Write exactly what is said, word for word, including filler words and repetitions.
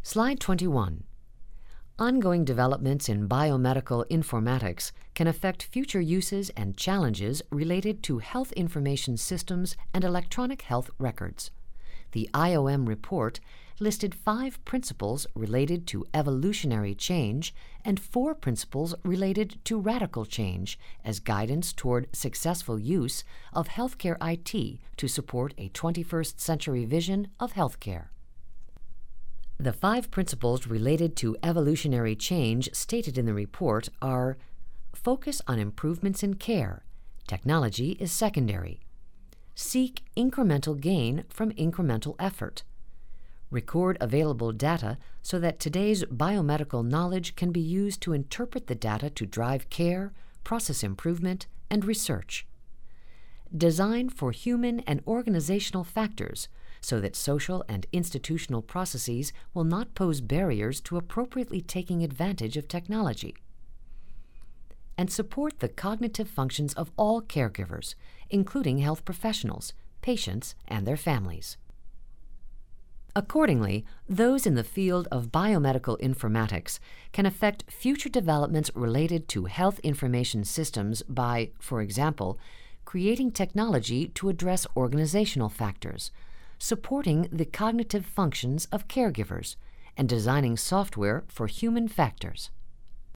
Slide twenty-one. Ongoing developments in biomedical informatics can affect future uses and challenges related to health information systems and electronic health records. The I O M report listed five principles related to evolutionary change and four principles related to radical change as guidance toward successful use of healthcare I T to support a twenty-first century vision of healthcare. The five principles related to evolutionary change stated in the report are: focus on improvements in care. Technology is secondary. Seek incremental gain from incremental effort. Record available data so that today's biomedical knowledge can be used to interpret the data to drive care, process improvement, and research. Design for human and organizational factors so that social and institutional processes will not pose barriers to appropriately taking advantage of technology. And support the cognitive functions of all caregivers, including health professionals, patients, and their families. Accordingly, those in the field of biomedical informatics can affect future developments related to health information systems by, for example, creating technology to address organizational factors, supporting the cognitive functions of caregivers, and designing software for human factors.